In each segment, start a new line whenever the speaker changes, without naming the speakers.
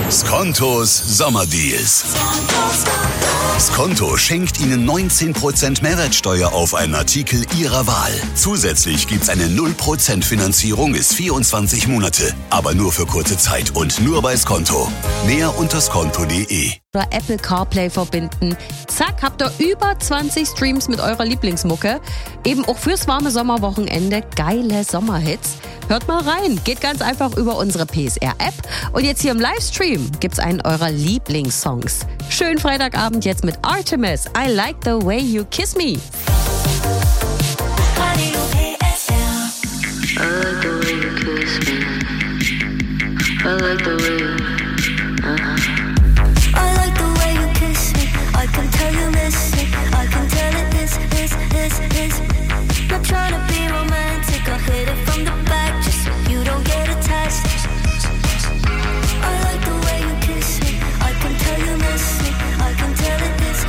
Skontos Sommerdeals. Skonto schenkt Ihnen 19% Mehrwertsteuer auf einen Artikel Ihrer Wahl. Zusätzlich gibt's eine 0% Finanzierung bis 24 Monate. Aber nur für kurze Zeit und nur bei Skonto. Mehr unter skonto.de.
Oder Apple CarPlay verbinden. Zack, habt ihr über 20 Streams mit eurer Lieblingsmucke. Eben auch fürs warme Sommerwochenende geile Sommerhits. Hört mal rein, geht ganz einfach über unsere PSR-App. Und jetzt hier im Livestream gibt's einen eurer Lieblingssongs. Schönen Freitagabend jetzt mit Artemis. I like the way you kiss me.
I like the way you I like the way you kiss me. I can tell you miss it. I can tell it is. Not trying to be romantic. I'll hit it from the back just so you don't get attached. I like the way you kiss me. I can tell you miss it. I can tell it is.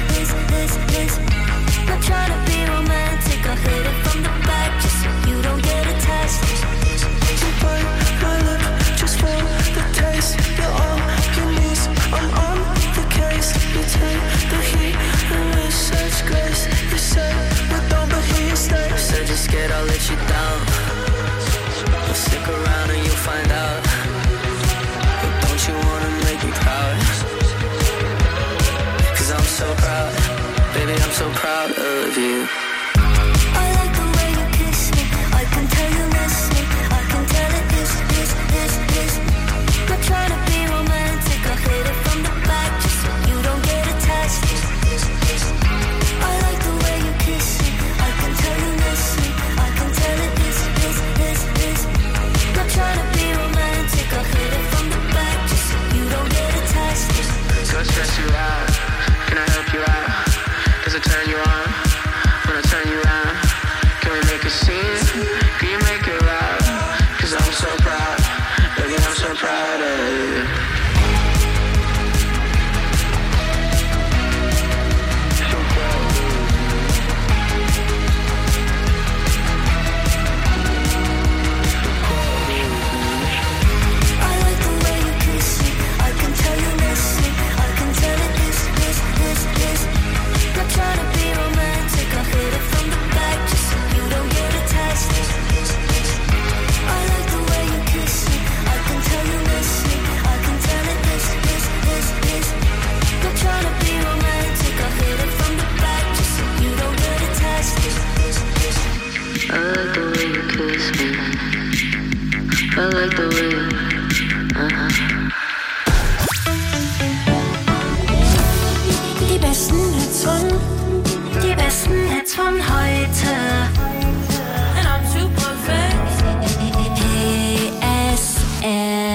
Not trying to be romantic. I'll hit it from the back just so you don't get attached.
You bite my lip just for the taste. You're on your knees, I'm on the case. You take the heat and with such grace. You say we're done but here you stay.
Said you're scared I'll let you down. Well, stick around and you'll find out. But don't you wanna make me proud? Cause I'm so proud. Baby, I'm so proud of you.
I like the way you kiss me. I can tell you miss me. I can tell it is. Not trying to be romantic. I'll hit it from the back just so you don't get attached. I like the way you kiss me. I can tell you miss me. I can tell it is. Not trying to be romantic. I'll hit it from the back just so you don't get attached.
So stress you out. Can I help you out? Does it turn you on? When I turn you around, can we make a scene? Can you make it loud? Cause I'm so proud. Baby, I'm so proud of you.
I like the way you kiss me. I can tell you miss me. I can tell it is. Not trying to be romantic. I'll hit it from the back just so you don't get attached. I like the way you kiss me. I can tell you miss me. I can tell it is. Not trying to be romantic. I'll hit it from the back just so you don't get attached.
I like the way you kiss me. I like the way you
Die besten Hits von heute. And I'm too perfect. PSR.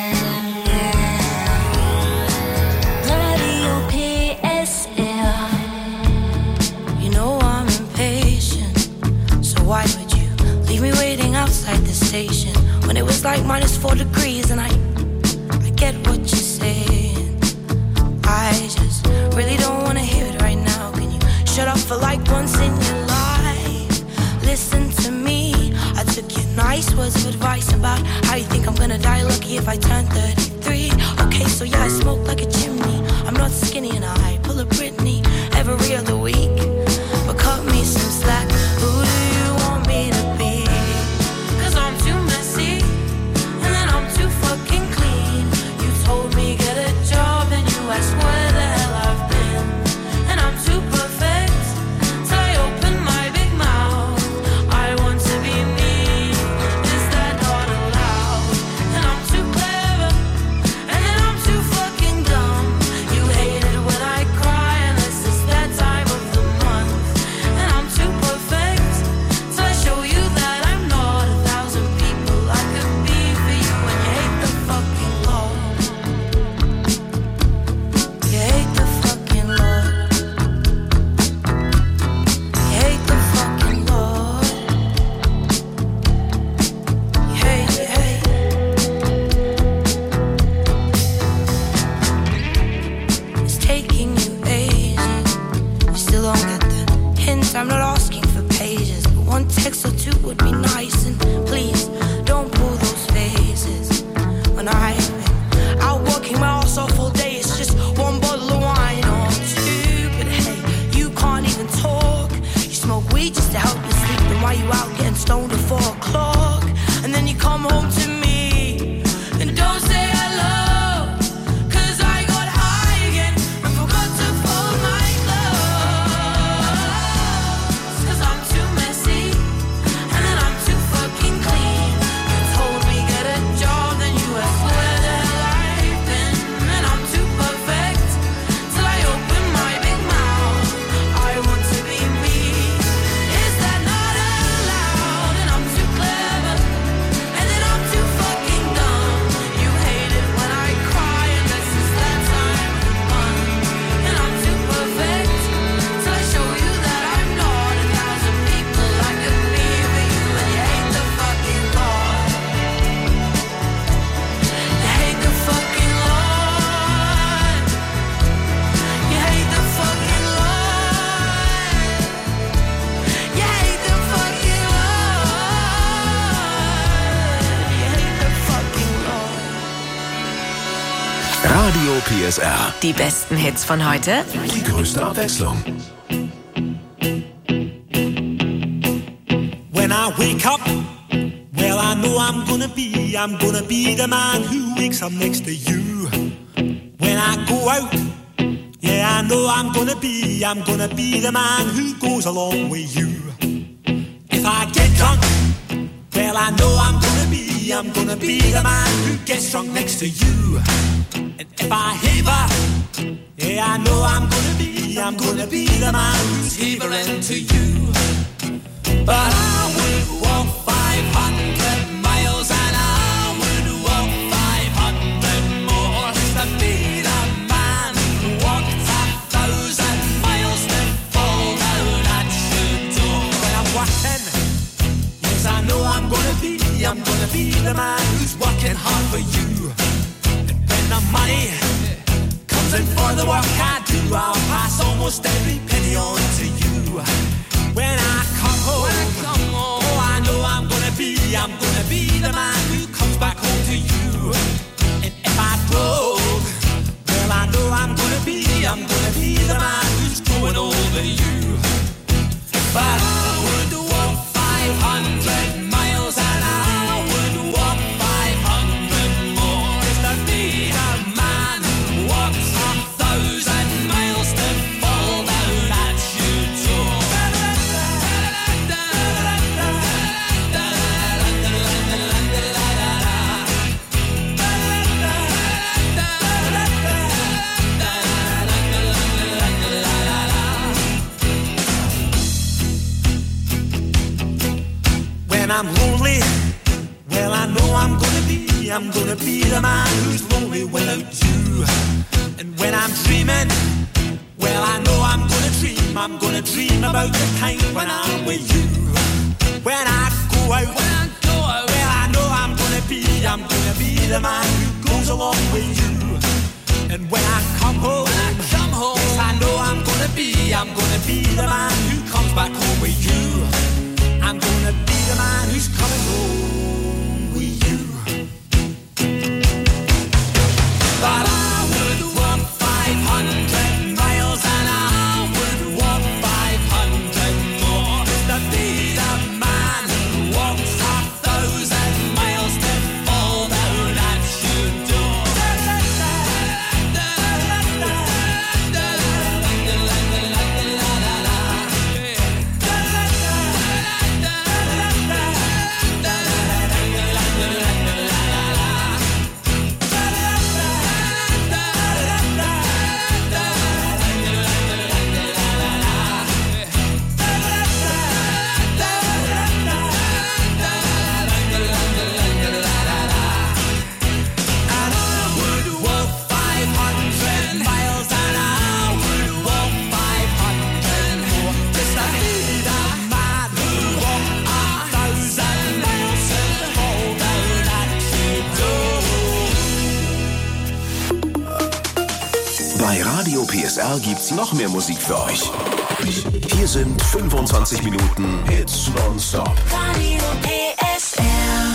Radio PSR.
You know I'm impatient, so why would you leave me waiting outside the station when it was like -4 degrees? And I get what you're saying. I just really don't wanna hear it right now. Can you shut up for like once in your life? Listen to me. I took your nice words of advice about how you think I'm gonna die lucky if I turn 33. Okay, so yeah, I smoke like a chimney. I'm not skinny and I pull a Britney every other week. But cut me some slack. Who do you want me to be? Cause I'm too messy and then I'm too fucking clean. You told me get a job and you asked where the hell I've been. And I'm too perfect till I open my big mouth. I want to be me. Is that not allowed? And I'm too clever and then I'm too fucking dumb. You hate it when I cry unless it's that time of the month.
Radio PSR.
Die besten Hits von heute.
Die größte Abwechslung.
When I wake up, well, I know I'm gonna be the man who wakes up next to you. When I go out, yeah, I know I'm gonna be the man who goes along with you. If I get drunk, well, I know I'm gonna be the man who gets drunk next to you. And if I haver, yeah, I know I'm gonna be the man who's havering to you. But I would walk 500 miles and I would walk 500 more to be the man who walked 1,000 miles to fall down at your door. When I'm walking, yes, I know I'm gonna be the man who's working hard for you. And when the money comes in for the work I do, I'll pass almost every penny on to you. When I come home, oh, I know I'm gonna be the man who comes back home to you. And if I broke, well, I know I'm gonna be the man who's going over you. But I would walk 500 miles and I would walk 500 more just to be the man who walks 1,000 miles to fall down at your door. When I'm lonely, well, I know I'm gonna be the man who's lonely without you. And when I'm dreaming, well, I know I'm gonna dream about the time when I'm with you. When I go out, well, I know I'm gonna be the man who goes along with you. And when I come home, yes, I know I'm gonna be the man who comes back home with you. I'm gonna be the man who's coming home with you. But I would walk 500 miles and I would walk 500 more to be the man who walks 1,000 miles to fall down at your door.
Bei Radio PSR gibt's noch mehr Musik für euch. Hier sind 25 Minuten Hits nonstop.
Radio PSR.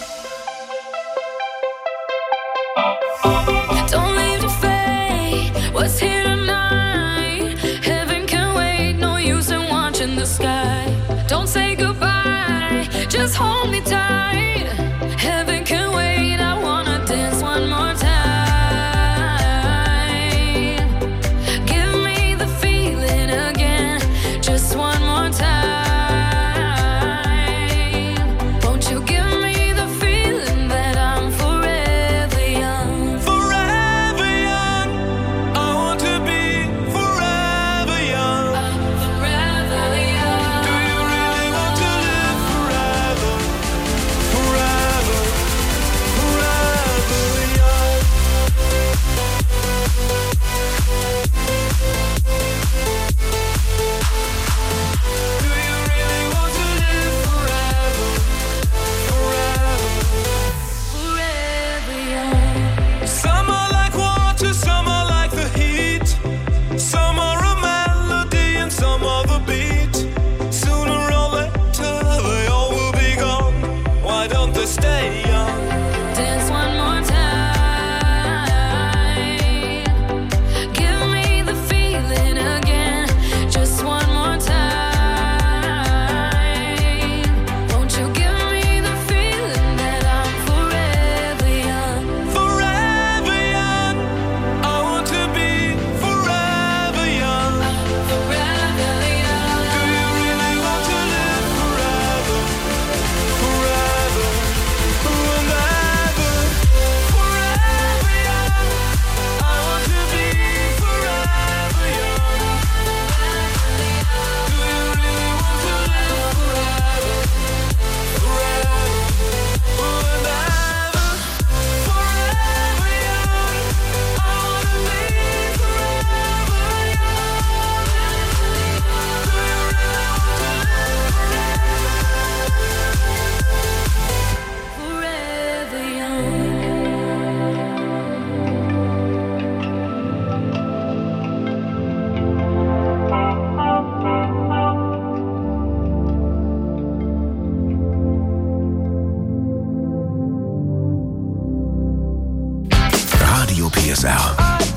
Don't leave the fate, what's here tonight? Heaven can wait, no use in watching the sky. Don't say goodbye, just hold me tight. Heaven can wait, I wanna dance one more time. Give me the feeling again, just one more time. Won't you give me the feeling that I'm forever young?
Forever young, I want to be forever young.
I'm forever young.
Do you really want to live forever? Forever, forever young. Do you really want to live forever? Forever.
Forever young.
Some are like water, some are like the heat. Some are a melody and some are the beat. Sooner or later they all will be gone. Why don't they stay young?
Dance one more time.
PSR.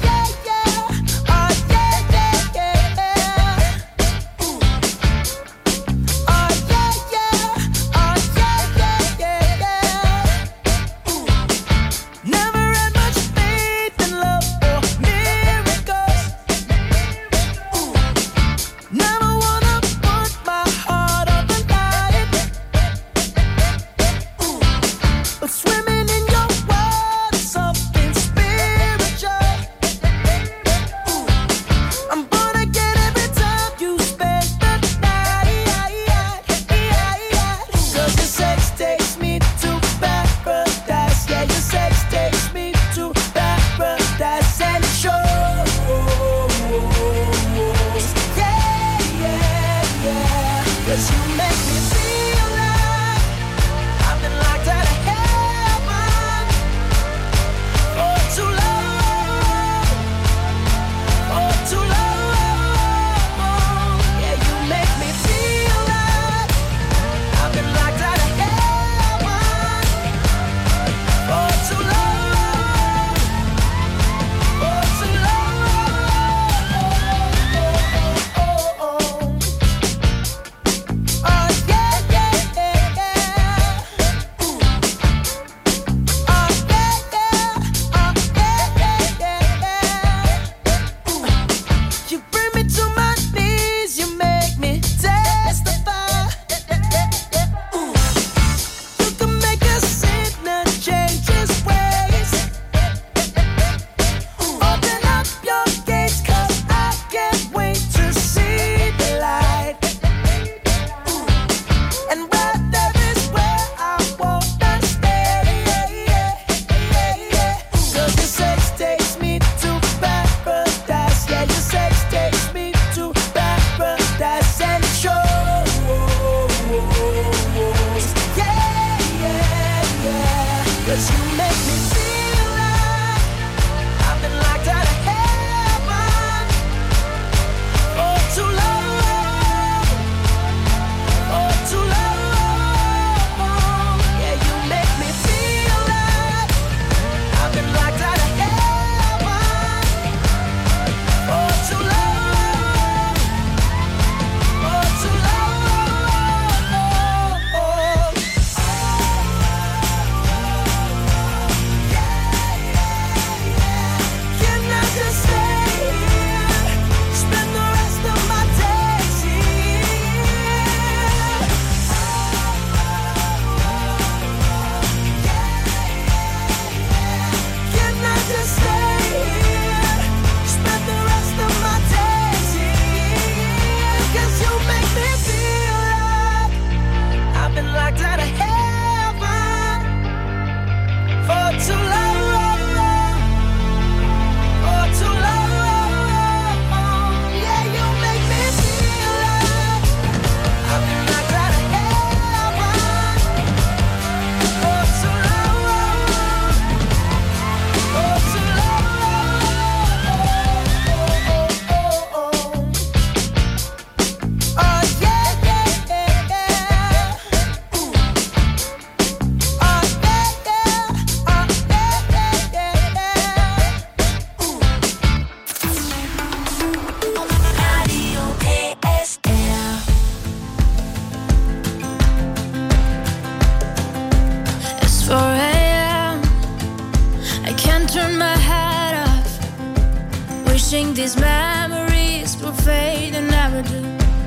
These memories will fade and never do.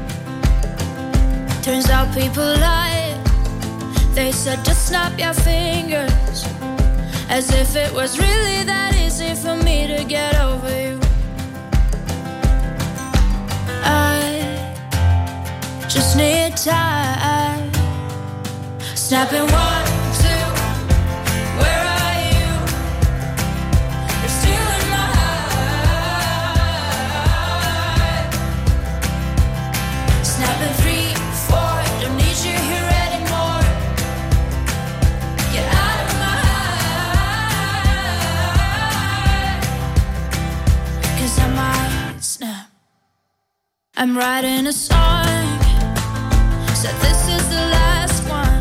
Turns out people lie. They said just snap your fingers, as if it was really that easy for me to get over you. I just need time. Snapping 1, 2, where are you? You're still in my heart. Snapping 3, 4, don't need you here anymore. Get out of my heart, 'cause I might snap. I'm writing a song, said this is the last one.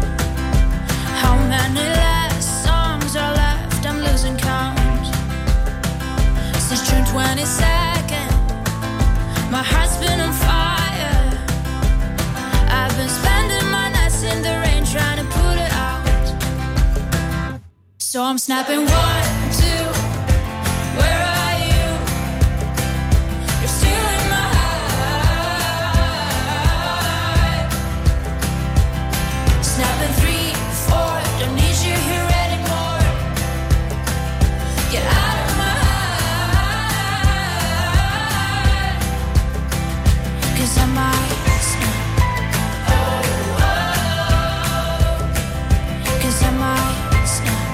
How many last songs are left? I'm losing count. 22nd. My heart's been on fire. I've been spending my nights in the rain trying to put it out. So I'm snapping 1, 2. Where are you? You're still in my heart. Snapping 3, 4. Don't need you here anymore. Get out of my heart. 'Cause I might snap. Cause I might snap.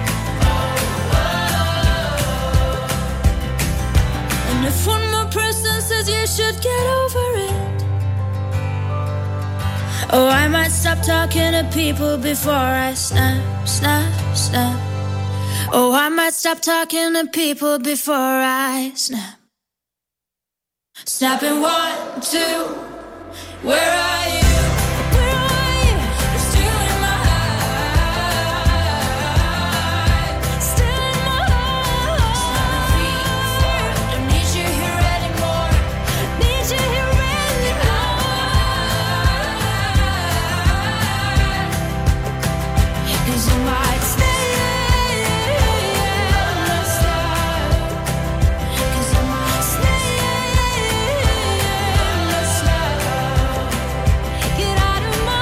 And if one more person says you should get over it, oh, I might stop talking to people before I snap, snap, snap. Oh, I might stop talking to people before I snap. Snapping 1, 2. Where are you? Where are you? You're still in my heart. Still in my heart. Snapping 3, 4. Don't need you here anymore. Need you here anymore. 'Cause I might stay. Cause I might stay. Get out of my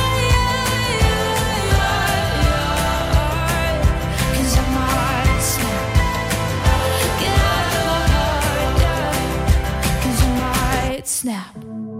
heart. 'Cause I might snap. Get out of my heart. 'Cause I might snap.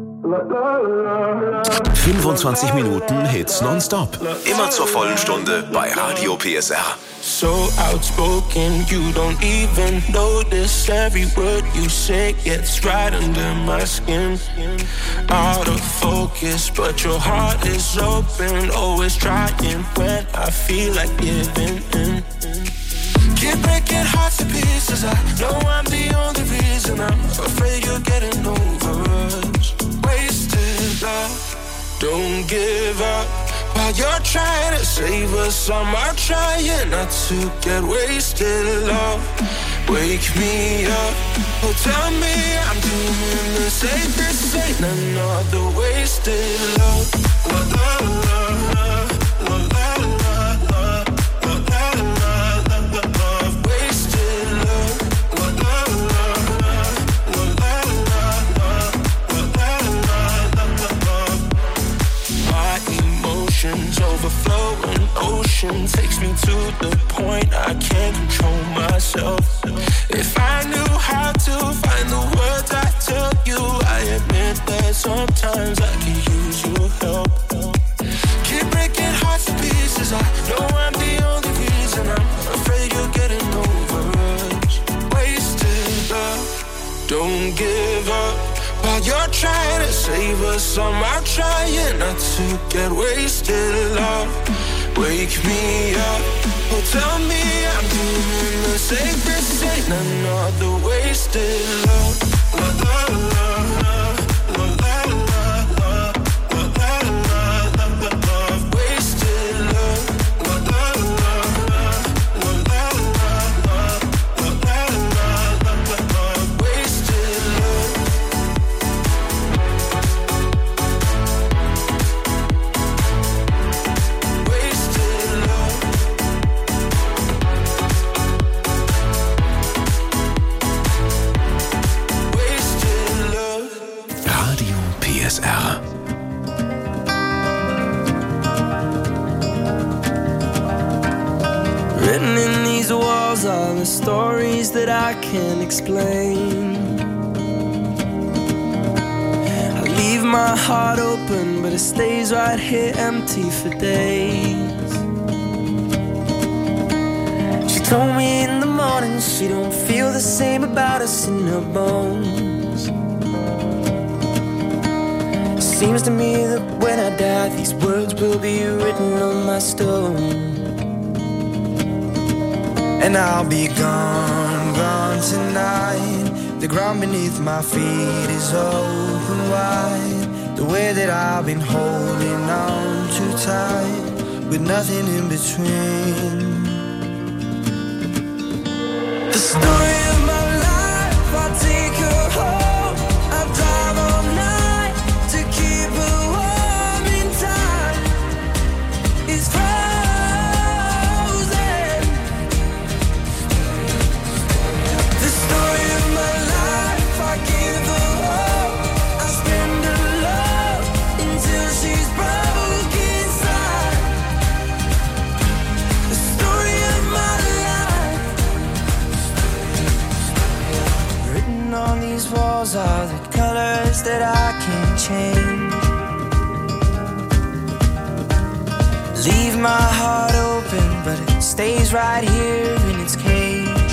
25 Minuten Hits nonstop. Immer zur vollen Stunde bei Radio PSR.
So outspoken, you don't even notice. Every word you say gets right under my skin. Out of focus, but your heart is open. Always trying when I feel like giving in. Keep breaking hearts to pieces. I know I'm the only reason. I'm afraid you're getting over us. Wasted love, don't give up. While you're trying to save us, I'm trying not to get wasted. Love, wake me up. Oh, tell me I'm doing the same. This ain't another wasted love. La, la, la, la, la, la, la, la, la, la, la, love, wasted love. La, la, la, la, la, la, la, la, la, love. My emotions overflowing ocean takes me to the point I can't control myself. If I knew how to find the words I tell you, I admit that sometimes I could use your help. Keep breaking hearts to pieces. I know I'm the only reason. I'm afraid you're getting over us. Wasted love, don't give up. While you're trying to save us, I'm trying not to get wasted. Love, wake me up. Oh, tell me I'm doing the same. This ain't another wasted love. La, la, la, la, la, la, la, la, la, la, la, love, wasted love. La, la, la, la, la, la, la, la, la, la, love, wasted love.
Radio PSR.
Written in these walls are the stories that I can't explain. I leave my heart open, but it stays right here empty for days. She told me in the morning she don't feel the same about us in her bones. Seems to me that when I die, these words will be written on my stone. And I'll be gone, gone tonight. The ground beneath my feet is open wide. The way that I've been holding on too tight, with nothing in between. The story of my life that I can't change. Leave my heart open, but it stays right here in its cage.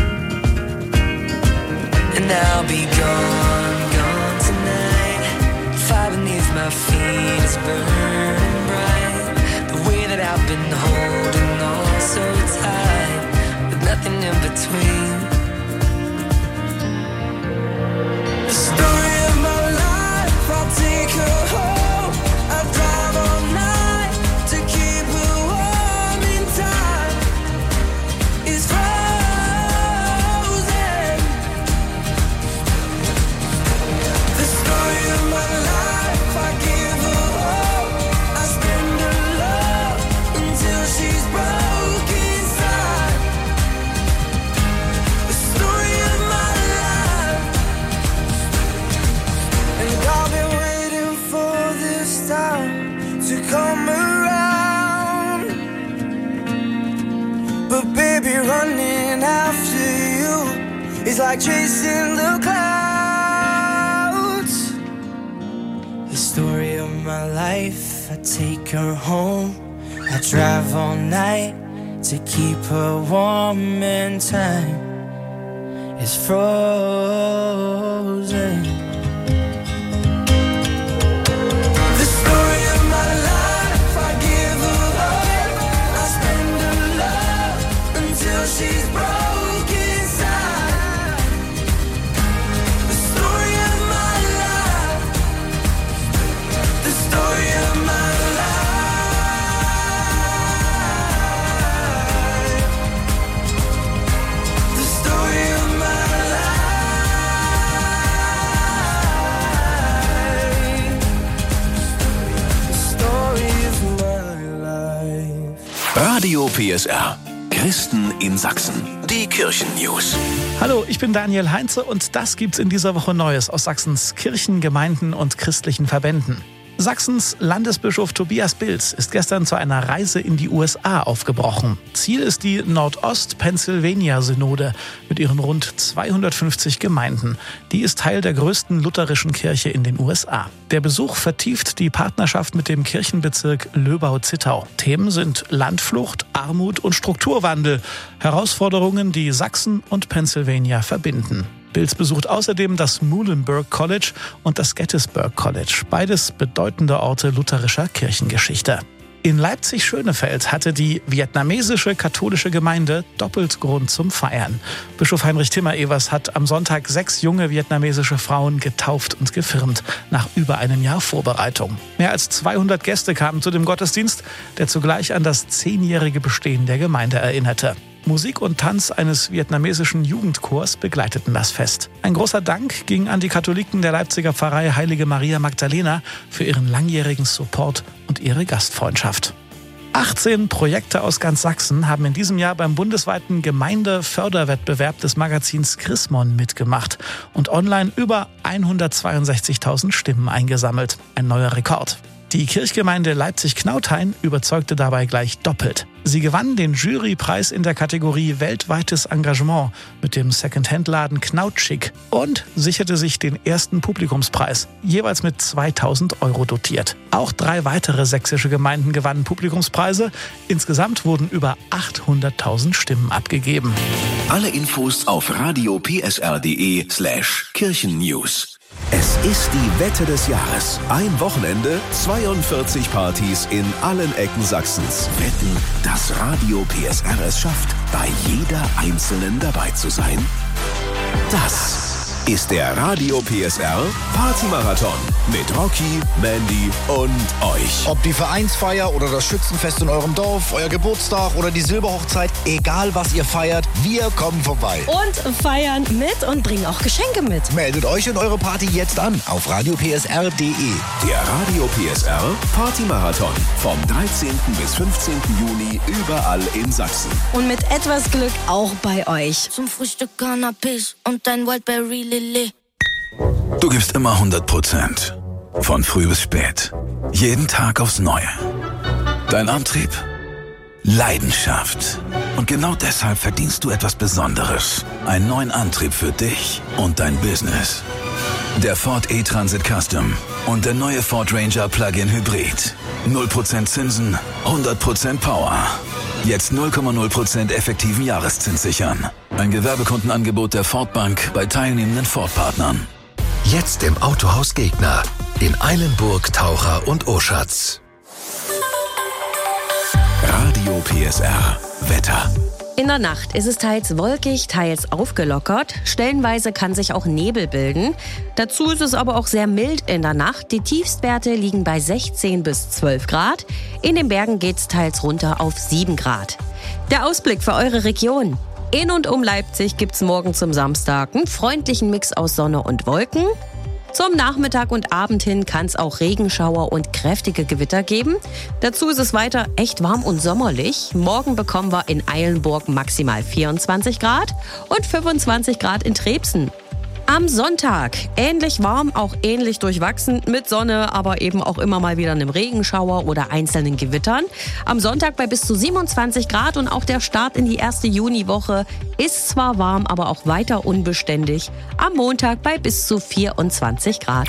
And I'll be gone, gone tonight. Fire beneath my feet is burning bright. The way that I've been holding on so tight, with nothing in between. The story of my life, I'll take her home. I'll drive all night to keep her warm in time. It's frozen. The story of my life, I give her hope. I spend her love until she's broke inside. The story of my life. And I've been waiting for this time to come around. But baby, running after you is like chasing the clouds. The story of my life, I take her home. I drive all night to keep her warm, and time is frozen. The story of my life, I give her hope. I spend her love until she's broke inside. The story of my life. The story of my life. The story of my life. The story of my life.
Radio PSR. Christen in Sachsen. Die Kirchen-News.
Hallo, ich bin Daniel Heinze und das gibt's in dieser Woche Neues aus Sachsens Kirchen, Gemeinden und christlichen Verbänden. Sachsens Landesbischof Tobias Bilz ist gestern zu einer Reise in die USA aufgebrochen. Ziel ist die Nordost-Pennsylvania-Synode mit ihren rund 250 Gemeinden. Die ist Teil der größten lutherischen Kirche in den USA. Der Besuch vertieft die Partnerschaft mit dem Kirchenbezirk Löbau-Zittau. Themen sind Landflucht, Armut und Strukturwandel. Herausforderungen, die Sachsen und Pennsylvania verbinden. Bilz besucht außerdem das Muhlenberg College und das Gettysburg College, beides bedeutende Orte lutherischer Kirchengeschichte. In Leipzig-Schönefeld hatte die vietnamesische katholische Gemeinde doppelt Grund zum Feiern. Bischof Heinrich Timmer-Evers hat am Sonntag 6 junge vietnamesische Frauen getauft und gefirmt, nach über einem Jahr Vorbereitung. Mehr als 200 Gäste kamen zu dem Gottesdienst, der zugleich an das 10-jährige Bestehen der Gemeinde erinnerte. Musik und Tanz eines vietnamesischen Jugendchors begleiteten das Fest. Ein großer Dank ging an die Katholiken der Leipziger Pfarrei Heilige Maria Magdalena für ihren langjährigen Support und ihre Gastfreundschaft. 18 Projekte aus ganz Sachsen haben in diesem Jahr beim bundesweiten Gemeindeförderwettbewerb des Magazins Chrismon mitgemacht und online über 162.000 Stimmen eingesammelt. Ein neuer Rekord. Die Kirchgemeinde Leipzig-Knauthain überzeugte dabei gleich doppelt. Sie gewann den Jurypreis in der Kategorie Weltweites Engagement mit dem Second-Hand-Laden Knautschick und sicherte sich den ersten Publikumspreis, jeweils mit 2.000 € dotiert. Auch 3 weitere sächsische Gemeinden gewannen Publikumspreise. Insgesamt wurden über 800.000 Stimmen abgegeben.
Alle Infos auf radiopsr.de/Kirchennews. Es ist die Wette des Jahres. Ein Wochenende, 42 Partys in allen Ecken Sachsens. Wetten, dass Radio PSR es schafft, bei jeder einzelnen dabei zu sein? Das ist der Radio PSR Partymarathon mit Rocky, Mandy und euch.
Ob die Vereinsfeier oder das Schützenfest in eurem Dorf, euer Geburtstag oder die Silberhochzeit, egal was ihr feiert, wir kommen vorbei.
Und feiern mit und bringen auch Geschenke mit.
Meldet euch und eure Party jetzt an auf radiopsr.de.
Der Radio PSR Partymarathon vom 13. bis 15. Juni überall in Sachsen.
Und mit etwas Glück auch bei euch.
Zum Frühstück Cannabis und dein Wildberry Lilly.
Du gibst immer 100%. Von früh bis spät. Jeden Tag aufs Neue. Dein Antrieb? Leidenschaft. Und genau deshalb verdienst du etwas Besonderes. Einen neuen Antrieb für dich und dein Business.
Der Ford E-Transit Custom und der neue Ford Ranger Plug-in Hybrid. 0% Zinsen, 100% Power. Jetzt 0,0% effektiven Jahreszins sichern. Ein Gewerbekundenangebot der Ford Bank bei teilnehmenden Ford-Partnern.
Jetzt im Autohaus Gegner. In Eilenburg, Taucher und Oschatz.
Radio PSR Wetter.
In der Nacht ist es teils wolkig, teils aufgelockert. Stellenweise kann sich auch Nebel bilden. Dazu ist es aber auch sehr mild in der Nacht. Die Tiefstwerte liegen bei 16 bis 12 Grad. In den Bergen geht es teils runter auf 7 Grad. Der Ausblick für eure Region. In und um Leipzig gibt's morgen zum Samstag einen freundlichen Mix aus Sonne und Wolken. Zum Nachmittag und Abend hin kann es auch Regenschauer und kräftige Gewitter geben. Dazu ist es weiter echt warm und sommerlich. Morgen bekommen wir in Eilenburg maximal 24 Grad und 25 Grad in Trebsen. Am Sonntag ähnlich warm, auch ähnlich durchwachsen mit Sonne, aber eben auch immer mal wieder einem Regenschauer oder einzelnen Gewittern. Am Sonntag bei bis zu 27 Grad und auch der Start in die erste Juniwoche ist zwar warm, aber auch weiter unbeständig. Am Montag bei bis zu 24 Grad.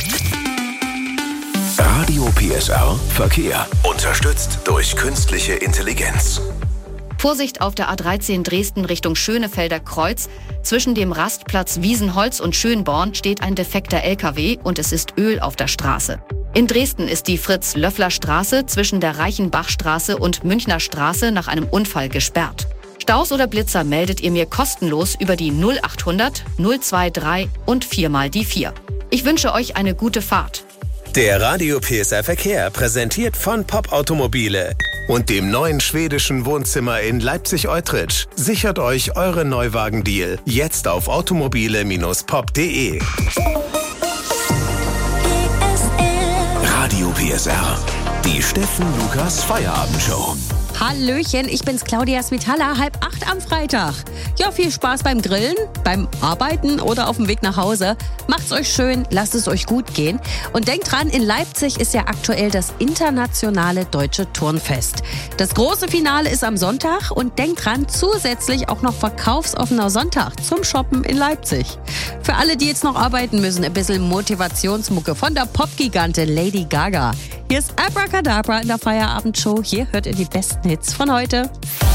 Radio PSR Verkehr. Unterstützt durch künstliche Intelligenz.
Vorsicht auf der A13 Dresden Richtung Schönefelder Kreuz. Zwischen dem Rastplatz Wiesenholz und Schönborn steht ein defekter LKW und es ist Öl auf der Straße. In Dresden ist die Fritz-Löffler-Straße zwischen der Reichenbachstraße und Münchner Straße nach einem Unfall gesperrt. Staus oder Blitzer meldet ihr mir kostenlos über die 0800 023 und 4 die 4. Ich wünsche euch eine gute Fahrt.
Der Radio PSR Verkehr präsentiert von Pop Automobile und dem neuen schwedischen Wohnzimmer in Leipzig-Eutrich. Sichert euch eure Neuwagen-Deal jetzt auf automobile-pop.de.
Radio PSR, die Steffen Lukas Feierabendshow.
Hallöchen, ich bin's Claudia Svitala, 7:30 am Freitag. Ja, viel Spaß beim Grillen, beim Arbeiten oder auf dem Weg nach Hause. Macht's euch schön, lasst es euch gut gehen. Und denkt dran, in Leipzig ist ja aktuell das internationale Deutsche Turnfest. Das große Finale ist am Sonntag und denkt dran, zusätzlich auch noch verkaufsoffener Sonntag zum Shoppen in Leipzig. Für alle, die jetzt noch arbeiten müssen, ein bisschen Motivationsmucke von der Popgigante Lady Gaga. Hier ist Abracadabra in der Feierabendshow. Hier hört ihr die besten Hits von heute.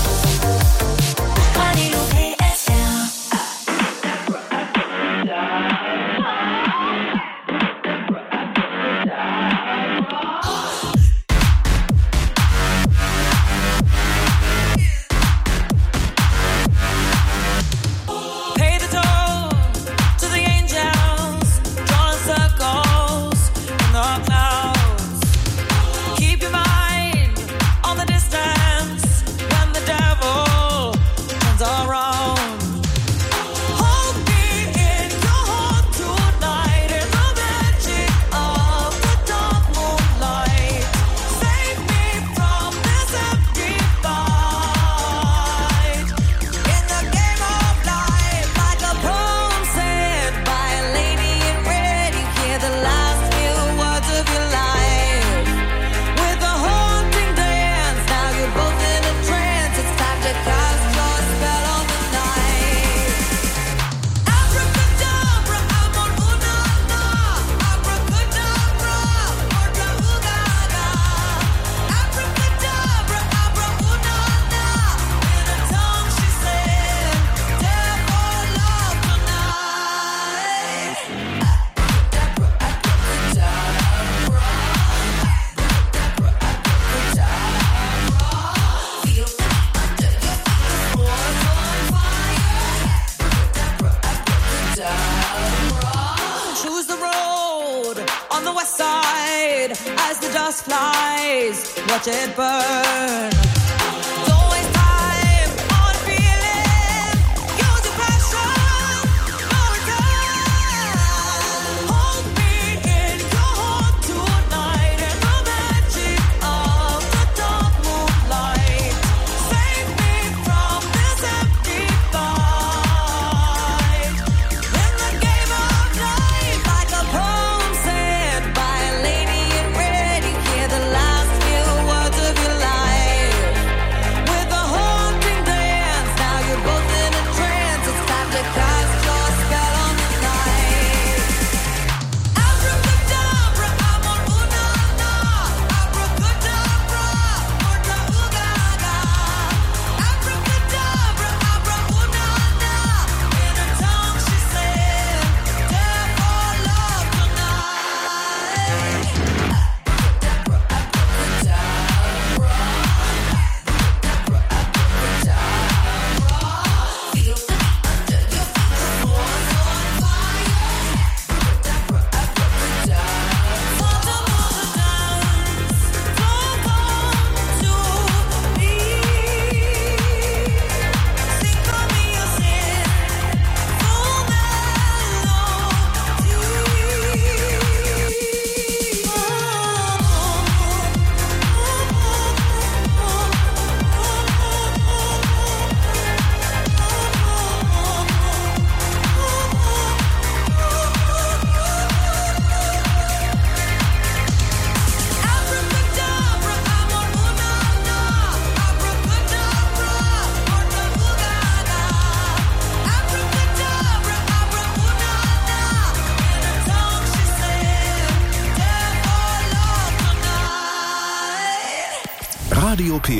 As the dust flies, watch it burn.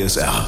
PSR.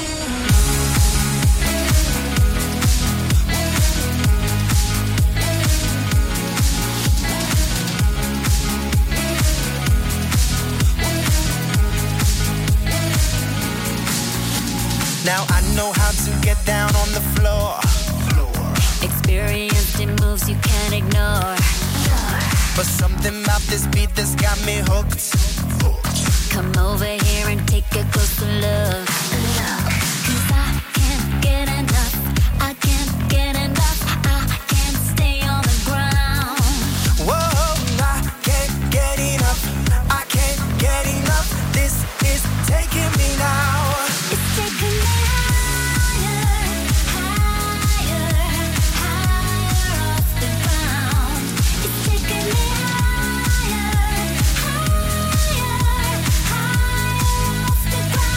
Now I know how to get down on the floor.
Experienced in moves you can't ignore.
But something about this beat that's got me hooked.
Come over here and take a closer look. 'Cause I can't get enough. I can't get enough. I can't stay on the ground.
Whoa, I can't get enough. I can't get enough. This is taking me now.
It's taking me higher, higher, higher off the ground. It's taking me higher, higher, higher off the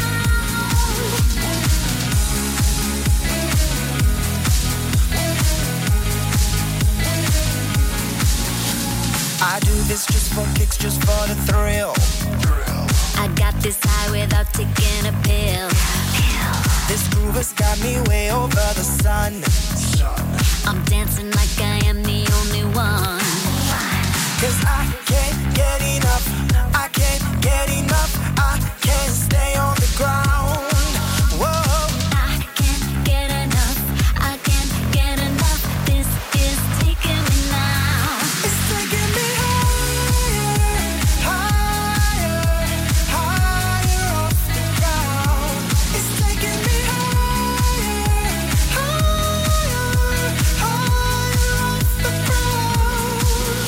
I do this just for kicks, just for the thrill.
I got this high without taking a pill.
This groove has got me way over the sun.
I'm dancing like I am the only one.
'Cause I can't get enough. I can't get enough. I can't stay on the ground. Whoa,
I can't get enough. I can't get enough. This is taking me now.
it's taking me higher, higher, higher off the ground. It's taking me higher, higher, higher off the ground.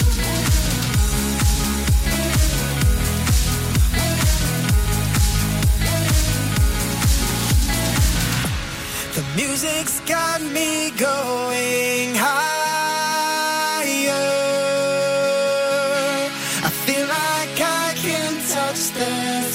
The music's got me going higher. I feel like I can touch the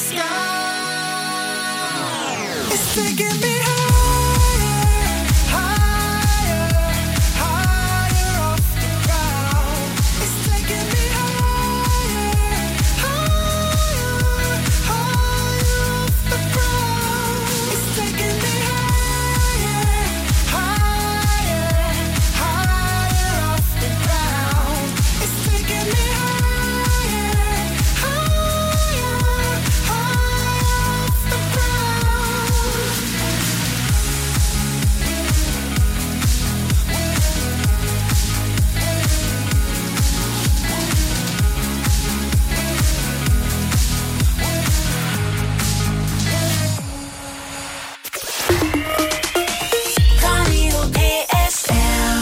sky. It's taking me higher, higher, higher off the ground. It's taking me higher, higher, higher off the ground. It's taking me higher, higher, higher off the ground. It's taking me higher, higher, higher off the ground.
Radio PSR.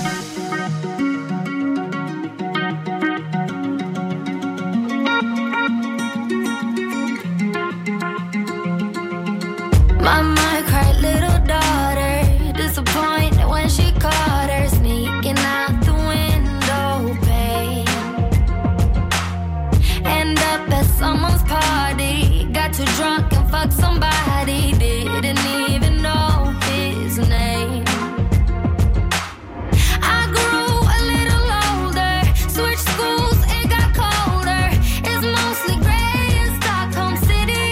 Mama cried, little daughter, disappointed when she caught her sneaking out the window pane. End up at someone's party, got too drunk and fucked somebody, didn't even know his name. I grew a little older, switched schools, it got colder. It's mostly gray in Stockholm City.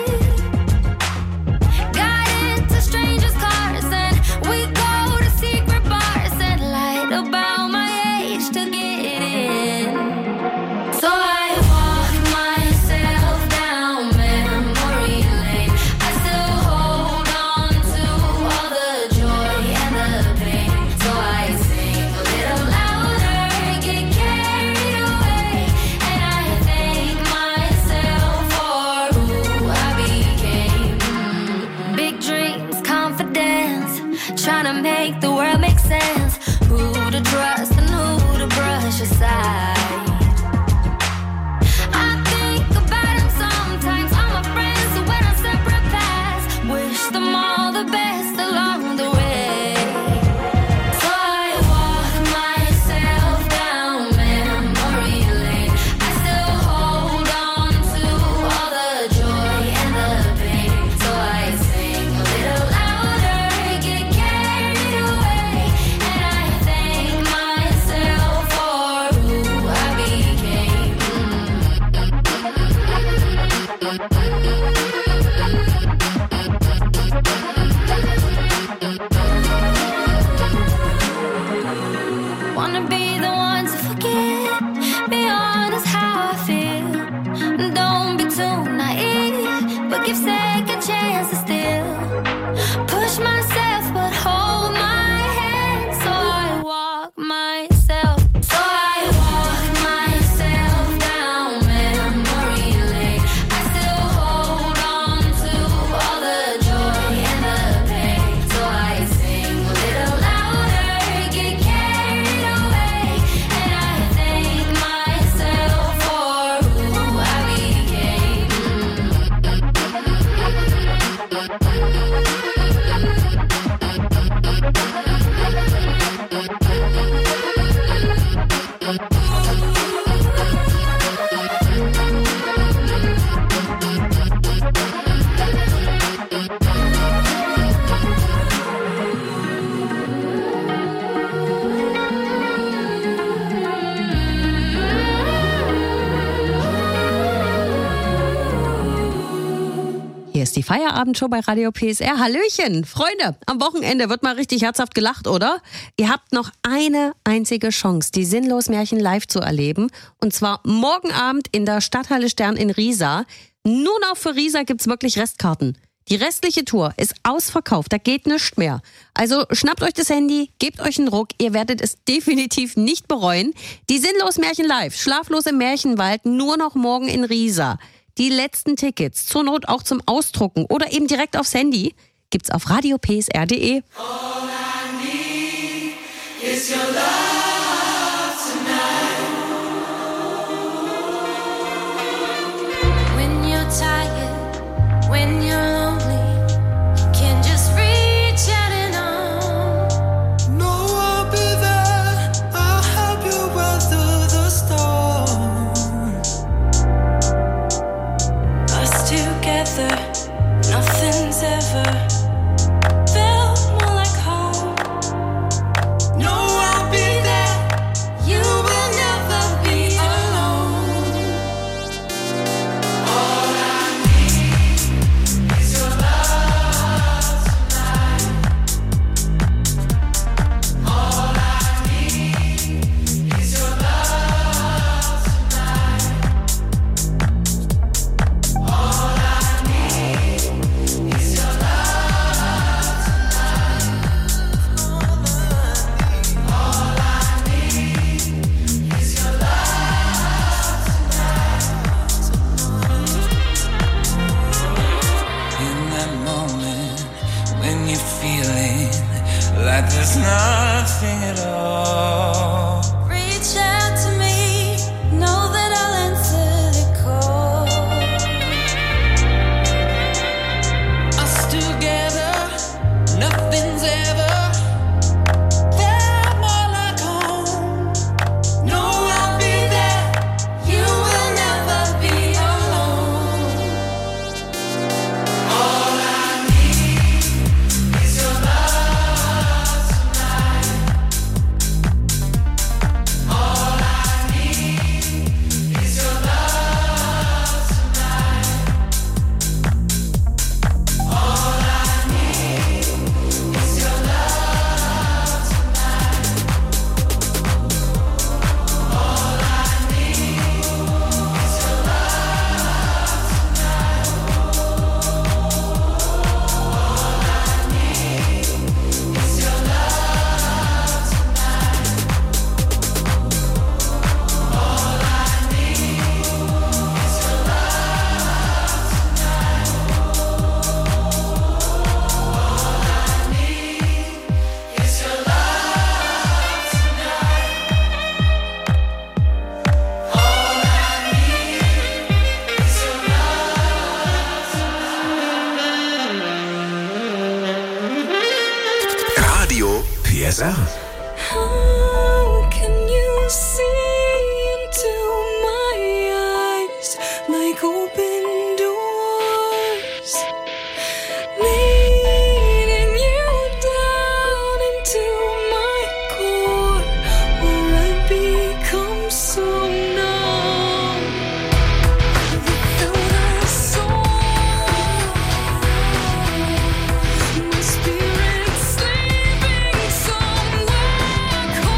Got into strangers' cars and we go to secret bars and lied about my age to get in. So I walk myself down memory lane. I still hold on to all the joy and the pain. So I sing a little louder, get carried away, and I thank myself for who I became. Big dreams, confidence, trying to make the world make sense. Who to trust and who to brush aside. I think about him sometimes, all my friends who went on separate paths. Wish them all the best along the way. So I walk myself down memory lane. I still hold on to all the joy and the pain. So I sing a little louder, get carried away, and
Feierabendshow bei Radio PSR. Hallöchen, Freunde, am Wochenende wird mal richtig herzhaft gelacht, oder? Ihr habt noch eine einzige Chance, die Sinnlos-Märchen live zu erleben. Und zwar morgen Abend in der Stadthalle Stern in Riesa. Nur noch für Riesa gibt's wirklich Restkarten. Die restliche Tour ist ausverkauft, da geht nichts mehr. Also schnappt euch das Handy, gebt euch einen Ruck, ihr werdet es definitiv nicht bereuen. Die Sinnlos-Märchen live, schlaflos im Märchenwald, nur noch morgen in Riesa. Die letzten Tickets, zur Not auch zum Ausdrucken oder eben direkt aufs Handy, gibt's auf radiopsr.de.
All I need is your love tonight.
When you're tired, when you're lonely, you can just reach out and on.
No, I'll be there. I'll help you weather the storm.
Us together, nothing's ever felt more like home.
No, I'll be there.
You will never be alone.
All I need is your love tonight. All I need is your love tonight. All I need is your love tonight. All I need is your
In that moment when you're feeling like there's nothing at all.
Reach out to me, know that I'll answer the call.
Us together, nothing's ever felt more like home.
No, I'll be there. You will never be alone.
All I need is your love tonight. All I need is your love tonight. All I need is your love tonight. All I need is your love tonight. All I need is your love tonight. All I need is your love tonight. All I need is your love tonight. All I need is your
Radio PSR.
How can you see into my eyes like open doors, leading you down into my core, where I become so numb without a soul. My spirit's sleeping somewhere cold.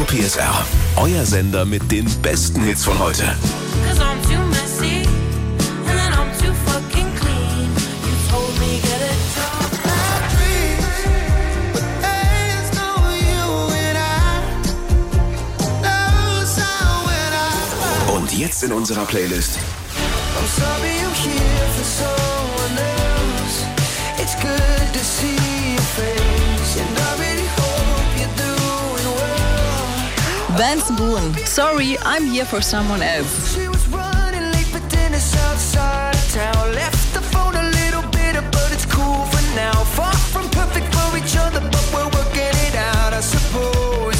PSR. Euer Sender mit den besten Hits von heute.
Cause I'm too messy, and then I'm too fucking clean. You told me get a job.
Und jetzt in unserer Playlist
I'm sorry I'm here for someone else. It's good to see your face, and I really hope you're doing well.
Benson Boone, sorry, I'm here for someone else.
She was running late for dinner outside of town. Left the phone a little bitter, but it's cool for now. Far from perfect for each other, but we're working it out, I suppose.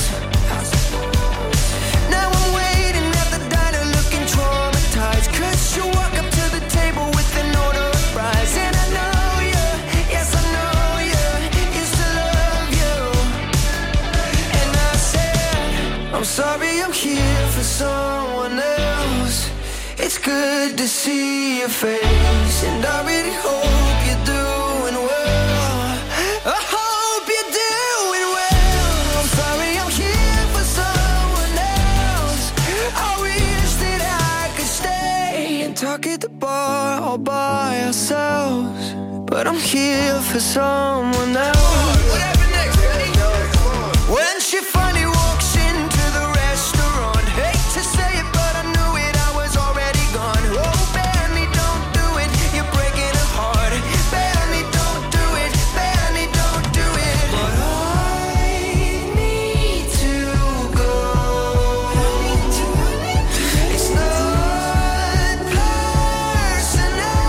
Now I'm waiting at the diner looking traumatized, cause you walk up to the table with an order of fries. And I know you, yes I know you, used to love you. And I said, I'm sorry I'm here for someone else. It's good to see your face, and I really hope you're doing well. I hope you're doing well. I'm sorry I'm here for someone else. I wish that I could stay and talk at the bar all by ourselves, but I'm here for someone else. When she finally walks into the restaurant, hate to say it, but I knew it, I was already gone. Oh, Benny, don't do it, you're breaking her heart. Benny, don't do it, Benny, don't do it. But I need to go. It's not personal.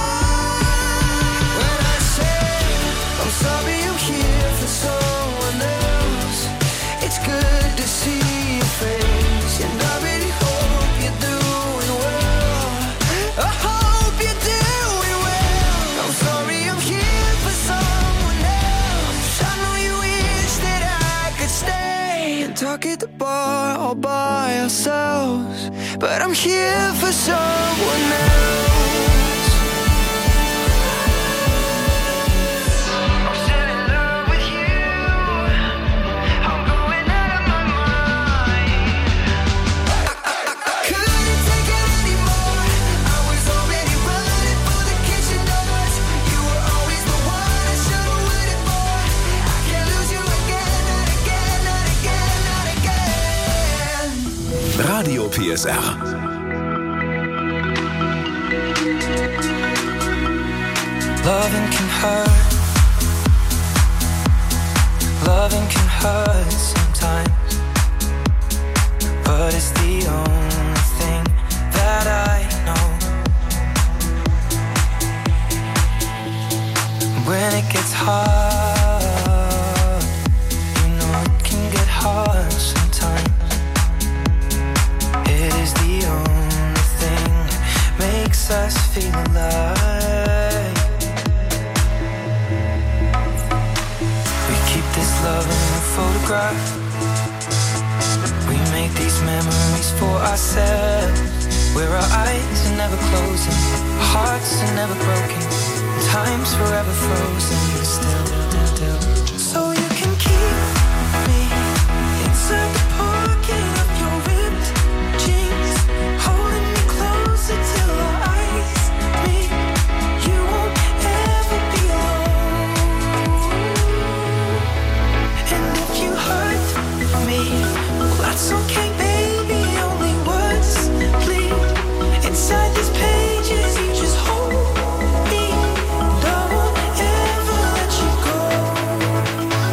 When I say I'm sorry I'm here for someone else, it's good to see your face, and I really hope you're doing well. I hope you're doing well. I'm sorry I'm here for someone else. I know you wish that I could stay and talk at the bar all by ourselves, but I'm here for someone else.
Radio PSR.
Loving can hurt. Loving can hurt sometimes, but it's the only thing that I know. When it gets hard, you know it can get hard sometimes. It is the only thing that makes us feel alive. We keep this love in a photograph. We make these memories for ourselves, where our eyes are never closing, our hearts are never broken, time's forever frozen still. So you can keep me inside the pocket of your ripped jeans, holding me closer till our eyes meet. You won't ever be alone. And if you hurt me, well, that's okay, baby. Only words bleed inside these pages. You just hold me, and I won't ever let you go.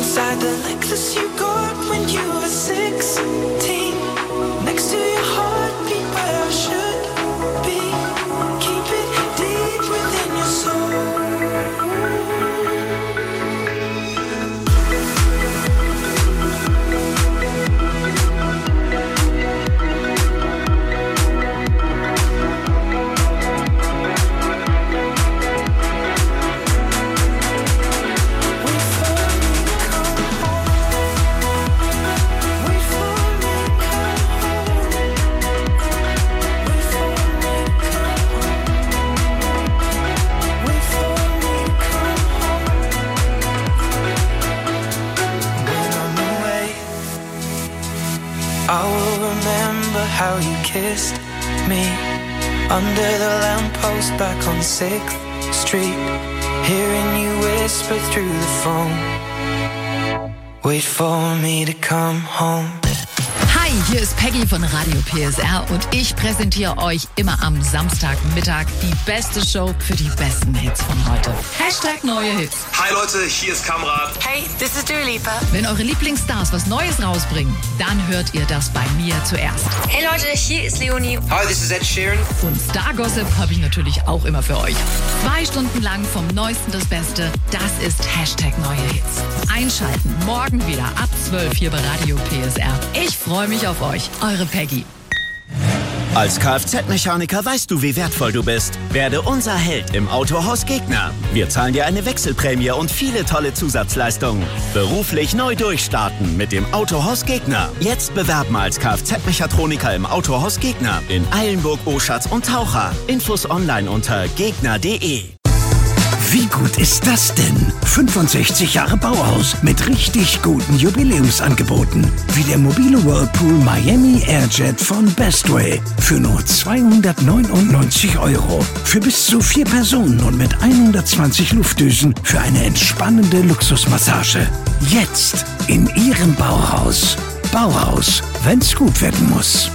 inside the Lexus you got when you were 16. Next to your heartbeat where I should be. Keep it deep within your soul. I will remember how you kissed me under the lamppost back on 6th Street, hearing you whisper through the phone. Wait for me to come home.
Hi, hier ist Peggy von Radio PSR und ich präsentiere euch immer am Samstagmittag die beste Show für die besten Hits von heute. Hashtag neue Hits.
Hi Leute, hier ist Kamrat.
Hey, this is Dua Lipa. Wenn eure Lieblingsstars was Neues rausbringen, dann hört ihr das bei mir zuerst.
Hey Leute, hier ist Leonie.
Hi, this is Ed Sheeran.
Und Star Gossip habe ich natürlich auch immer für euch. 2 Stunden lang vom Neuesten das Beste, das ist Hashtag neue Hits. Einschalten, morgen wieder ab 12 hier bei Radio PSR. Ich freue mich auf euch, eure Peggy.
Als Kfz-Mechaniker weißt du, wie wertvoll du bist. Werde unser Held im Autohaus Gegner. Wir zahlen dir eine Wechselprämie und viele tolle Zusatzleistungen. Beruflich neu durchstarten mit dem Autohaus Gegner. Jetzt bewerben als Kfz-Mechatroniker im Autohaus Gegner in Eilenburg, Oschatz und Taucher. Infos online unter gegner.de.
Wie gut ist das denn? 65 Jahre Bauhaus mit richtig guten Jubiläumsangeboten. Wie der mobile Whirlpool Miami Airjet von Bestway. Für nur 299 €. Für bis zu 4 Personen und mit 120 Luftdüsen für eine entspannende Luxusmassage. Jetzt in Ihrem Bauhaus. Bauhaus, wenn's gut werden muss.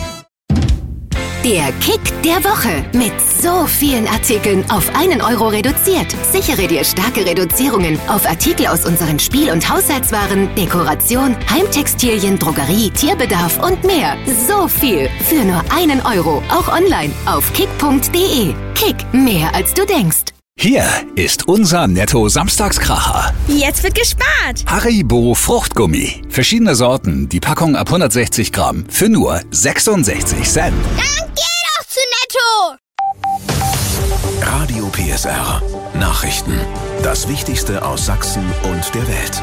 Der Kick der Woche mit so vielen Artikeln auf 1 € reduziert. Sichere dir starke Reduzierungen auf Artikel aus unseren Spiel- und Haushaltswaren, Dekoration, Heimtextilien, Drogerie, Tierbedarf und mehr. So viel für nur 1 €. Auch online auf kick.de. Kick, mehr als du denkst.
Hier ist unser Netto-Samstagskracher.
Jetzt wird gespart.
Haribo Fruchtgummi. Verschiedene Sorten, die Packung ab 160 Gramm für nur 66 Cent.
Dann geh doch zu Netto.
Radio PSR. Nachrichten. Das Wichtigste aus Sachsen und der Welt.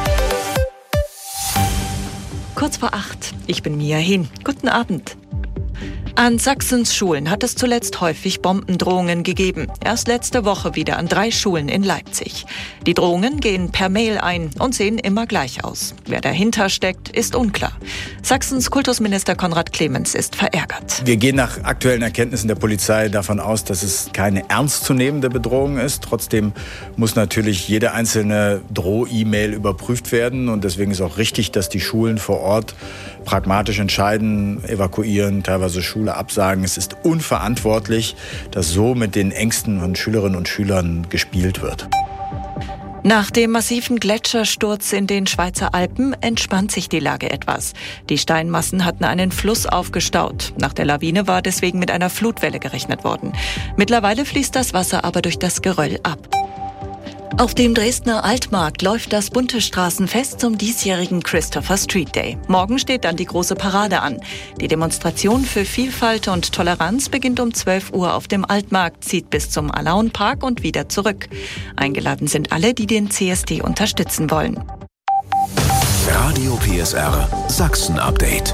Kurz vor 8. Ich bin Mia Hin. Guten Abend. An Sachsens Schulen hat es zuletzt häufig Bombendrohungen gegeben. Erst letzte Woche wieder an 3 Schulen in Leipzig. Die Drohungen gehen per Mail ein und sehen immer gleich aus. Wer dahinter steckt, ist unklar. Sachsens Kultusminister Konrad Clemens ist verärgert.
Wir gehen nach aktuellen Erkenntnissen der Polizei davon aus, dass es keine ernstzunehmende Bedrohung ist. Trotzdem muss natürlich jede einzelne Droh-E-Mail überprüft werden. Und deswegen ist auch richtig, dass die Schulen vor Ort pragmatisch entscheiden, evakuieren, teilweise Schule absagen. Es ist unverantwortlich, dass so mit den Ängsten von Schülerinnen und Schülern gespielt wird.
Nach dem massiven Gletschersturz in den Schweizer Alpen entspannt sich die Lage etwas. Die Steinmassen hatten einen Fluss aufgestaut. Nach der Lawine war deswegen mit einer Flutwelle gerechnet worden. Mittlerweile fließt das Wasser aber durch das Geröll ab. Auf dem Dresdner Altmarkt läuft das bunte Straßenfest zum diesjährigen Christopher Street Day. Morgen steht dann die große Parade an. Die Demonstration für Vielfalt und Toleranz beginnt um 12 Uhr auf dem Altmarkt, zieht bis zum Alaunpark und wieder zurück. Eingeladen sind alle, die den CSD unterstützen wollen.
Radio PSR Sachsen Update.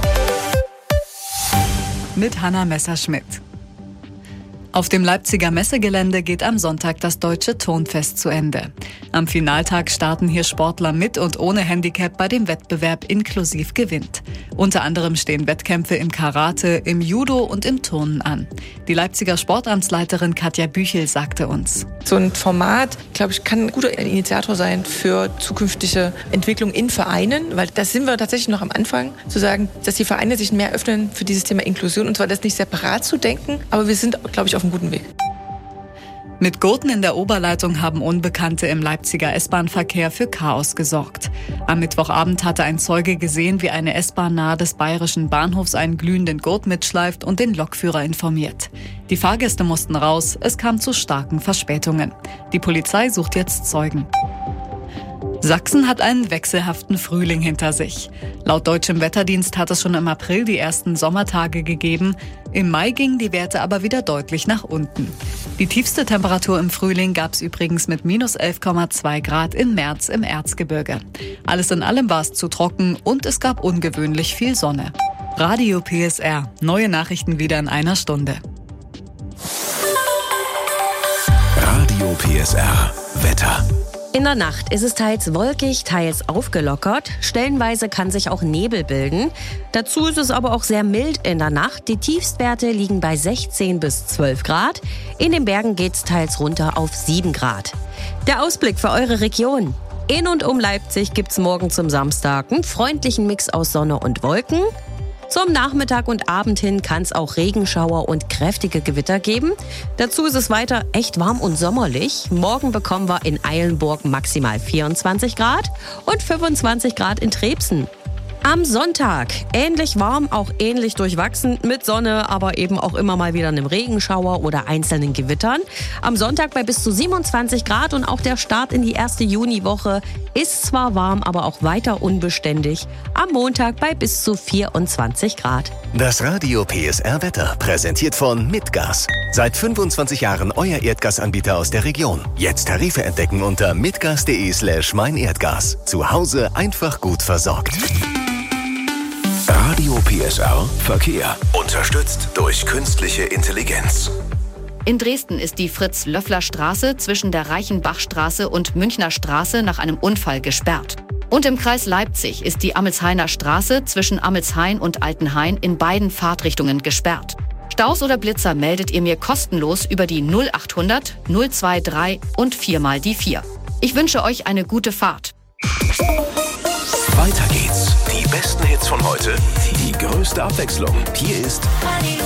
Mit Hanna Messerschmidt. Auf dem Leipziger Messegelände geht am Sonntag das Deutsche Turnfest zu Ende. Am Finaltag starten hier Sportler mit und ohne Handicap bei dem Wettbewerb inklusiv Gewinnt. Unter anderem stehen Wettkämpfe im Karate, im Judo und im Turnen an. Die Leipziger Sportamtsleiterin Katja Büchel sagte uns:
So ein Format, glaube ich, kann ein guter Initiator sein für zukünftige Entwicklung in Vereinen, weil da sind wir tatsächlich noch am Anfang, zu sagen, dass die Vereine sich mehr öffnen für dieses Thema Inklusion, und zwar das nicht separat zu denken, aber wir sind, glaube ich, auf einem guten Weg.
Mit Gurten in der Oberleitung haben Unbekannte im Leipziger S-Bahn-Verkehr für Chaos gesorgt. Am Mittwochabend hatte ein Zeuge gesehen, wie eine S-Bahn nahe des bayerischen Bahnhofs einen glühenden Gurt mitschleift und den Lokführer informiert. Die Fahrgäste mussten raus, es kam zu starken Verspätungen. Die Polizei sucht jetzt Zeugen. Sachsen hat einen wechselhaften Frühling hinter sich. Laut deutschem Wetterdienst hat es schon im April die ersten Sommertage gegeben. Im Mai gingen die Werte aber wieder deutlich nach unten. Die tiefste Temperatur im Frühling gab es übrigens mit minus 11,2 Grad im März im Erzgebirge. Alles in allem war es zu trocken und es gab ungewöhnlich viel Sonne. Radio PSR. Neue Nachrichten wieder in einer Stunde.
Radio PSR. Wetter.
In der Nacht ist es teils wolkig, teils aufgelockert. Stellenweise kann sich auch Nebel bilden. Dazu ist es aber auch sehr mild in der Nacht. Die Tiefstwerte liegen bei 16 bis 12 Grad. In den Bergen geht es teils runter auf 7 Grad. Der Ausblick für eure Region. In und um Leipzig gibt's morgen zum Samstag einen freundlichen Mix aus Sonne und Wolken. Zum Nachmittag und Abend hin kann es auch Regenschauer und kräftige Gewitter geben. Dazu ist es weiter echt warm und sommerlich. Morgen bekommen wir in Eilenburg maximal 24 Grad und 25 Grad in Trebsen. Am Sonntag ähnlich warm, auch ähnlich durchwachsen mit Sonne, aber eben auch immer mal wieder einem Regenschauer oder einzelnen Gewittern. Am Sonntag bei bis zu 27 Grad und auch der Start in die erste Juniwoche ist zwar warm, aber auch weiter unbeständig. Am Montag bei bis zu 24 Grad.
Das Radio PSR Wetter präsentiert von Mitgas. Seit 25 Jahren euer Erdgasanbieter aus der Region. Jetzt Tarife entdecken unter mitgas.de/meinerdgas. Zu Hause einfach gut versorgt. Radio PSR Verkehr. Unterstützt durch künstliche Intelligenz.
In Dresden ist die Fritz-Löffler-Straße zwischen der Reichenbachstraße und Münchner Straße nach einem Unfall gesperrt. Und im Kreis Leipzig ist die Amelshainer Straße zwischen Amelshain und Altenhain in beiden Fahrtrichtungen gesperrt. Staus oder Blitzer meldet ihr mir kostenlos über die 0800 023 und 4x die 4. Ich wünsche euch eine gute Fahrt.
Weiter geht's. Die besten Hits von heute, die größte Abwechslung. Hier ist
Radio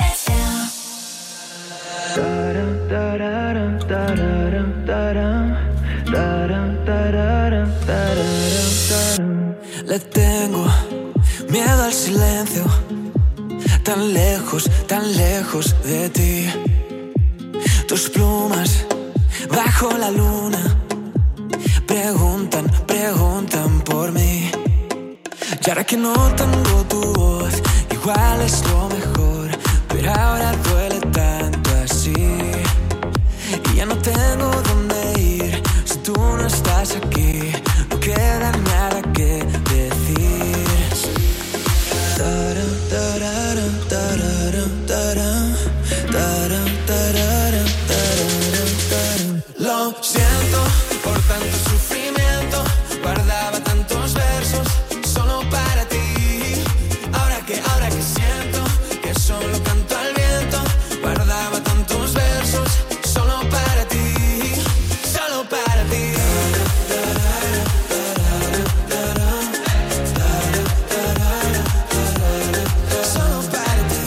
Le tengo miedo al silencio, tan lejos de ti. Tus plumas bajo la luna preguntan por mí. Y ahora que no tengo tu voz, igual es lo mejor, pero ahora duele tanto así. Y ya no tengo dónde ir, si tú no estás aquí, no queda nada que decir. Taran, tararan, tararan, taran, taran, tararan, tararan, taran. Lo siento por tanto sufrimiento, guardaba tantos versos solo para ti. Ahora que siento que solo canto al viento, guardaba tantos versos solo para ti, solo para ti. Solo para ti.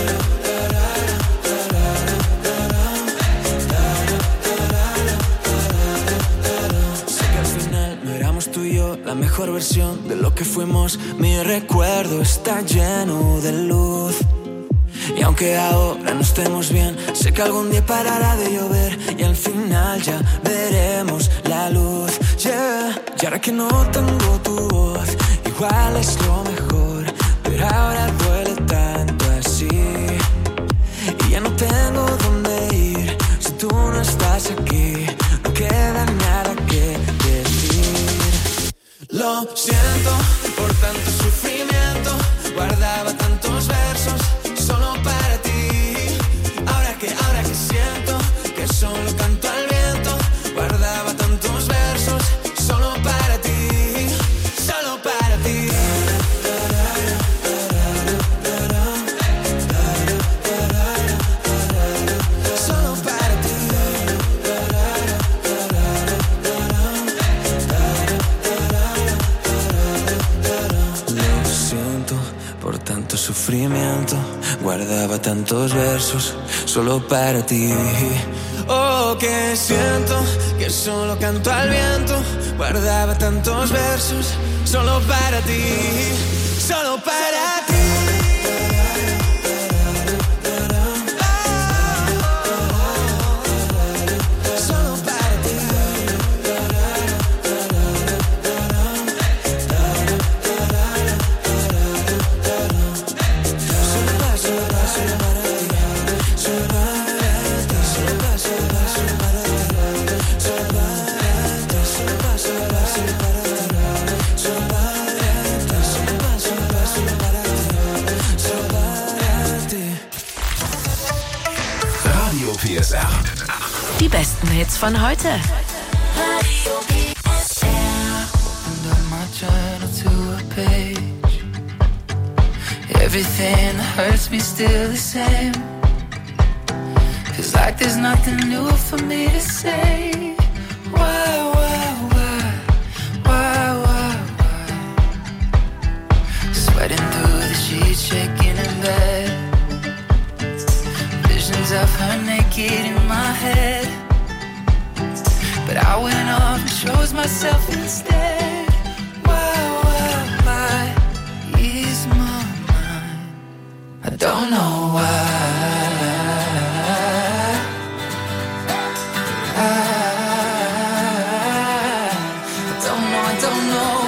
Sé que al final no éramos tú y yo la mejor versión de lo que fuimos. Mi recuerdo está lleno de luz. Y aunque ahora no estemos bien, sé que algún día parará de llover y al final ya veremos la luz. Yeah. Y ahora que no tengo tu voz, igual es lo mejor, pero ahora duele tanto así. Y ya no tengo dónde ir, si tú no estás aquí, no queda nada que decir. Lo siento por tanto sufrimiento, guardaba tantos versos solo para ti. Ahora que siento que solo canto al viento, guardaba tantos versos solo para ti, solo para ti. Solo para ti. Lo siento por tanto sufrimiento, guardaba tantos versos solo para ti. Oh, que siento que solo canto al viento. Guardaba tantos versos solo para ti, solo para ti.
Radio PSR.
Die besten Hits von heute.
Radio PSR. Opened up my journal to a page. Everything that hurts me still the same. Feels like there's nothing new for me to say. Why? Sweating through the sheets, shaking in bed. Visions of her naked in my head. But I went off and chose myself instead. Why ease my mind? I don't know why. I don't know.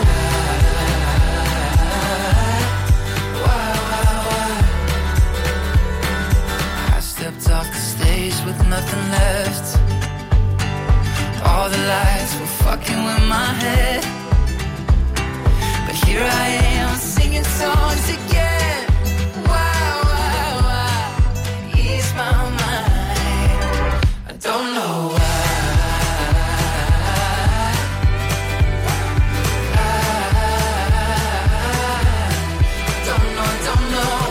With nothing left. All the lights were fucking with my head. But here I am singing songs again. Why ease my mind? I don't know why. I don't know.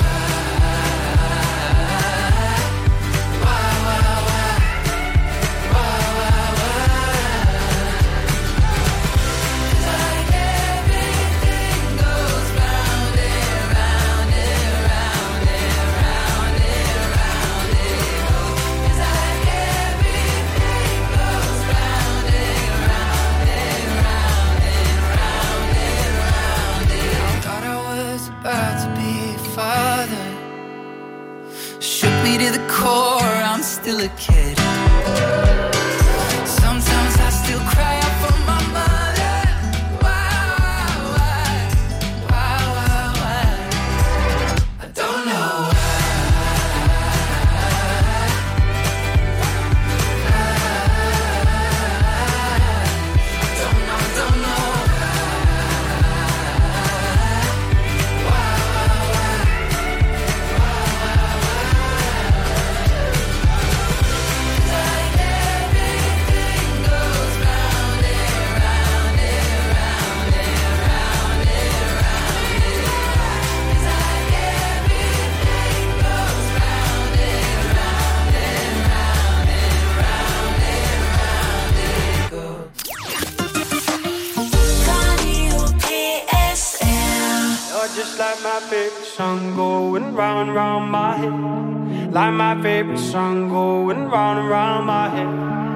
To the core, I'm still a kid. Sometimes I still cry out for my mother. Why? I don't know I don't know.
Just like my favorite song going round and round my head. Like my favorite song going round and round my head.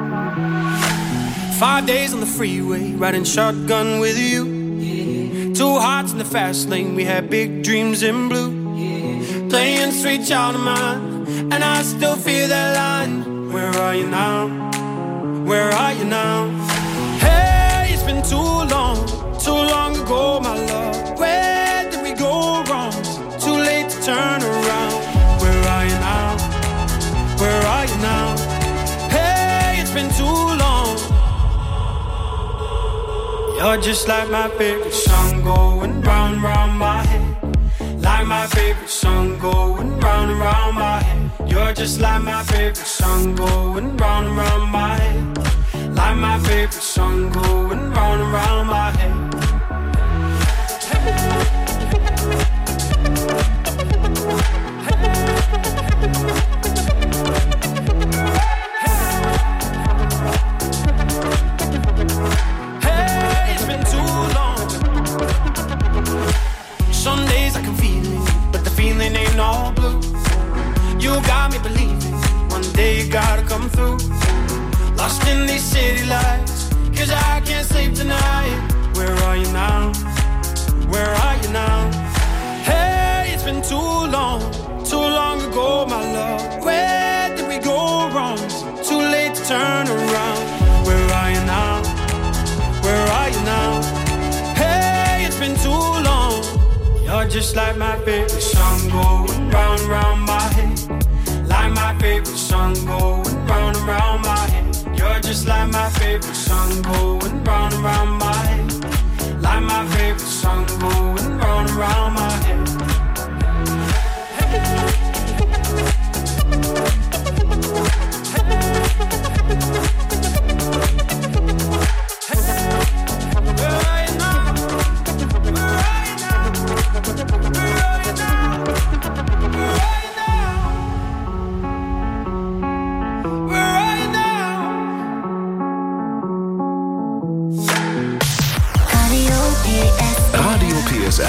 5 days on the freeway, riding shotgun with you. Yeah. 2 hearts in the fast lane, we had big dreams in blue. Yeah. Playing Sweet Child of Mine, and I still feel that line. Where are you now? Where are you now? Hey, it's been too long ago, my love. Where did we go wrong? Too late to turn around. Where are you now? Where are you now? Hey, it's been too long. You're just like my favorite song going round and round my head. Like my favorite song going round and round my head. You're just like my favorite song going round and round my head. Like my favorite song going round and round my head. Hey, it's been too long. Some days I can feel it, but the feeling ain't all blue. You got me believing one day you gotta come through. lost in these city lights, 'cause I can't sleep tonight. Where are you now? Where are you now? Hey, it's been too long ago, my love. Where did we go wrong? Too late to turn around. Where are you now? Where are you now? Hey, it's been too long. You're just like my favorite song going round and round my head. Like my favorite song going round and round my head. You're just like my favorite song going round and round my head. Like my favorite song going round and round my head.
Radio PSR.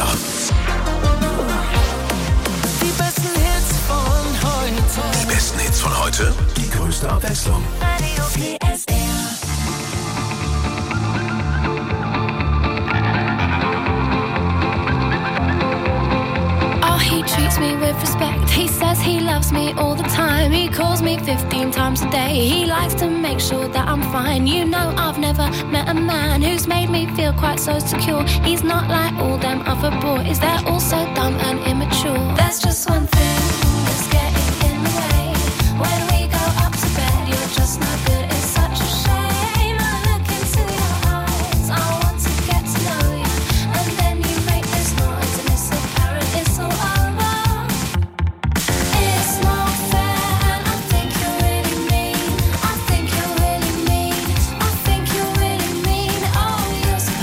Die besten Hits von heute.
Die besten Hits von heute. Die größte Abwechslung.
Radio PSR.
Oh, he treats me with respect. He says he loves me all the time. He calls me 15 times a day. He likes to make sure that I'm fine. You know, I've never met a man who's made me feel quite so secure. He's not like all them other boys. They're all so dumb and immature. There's just one thing that's getting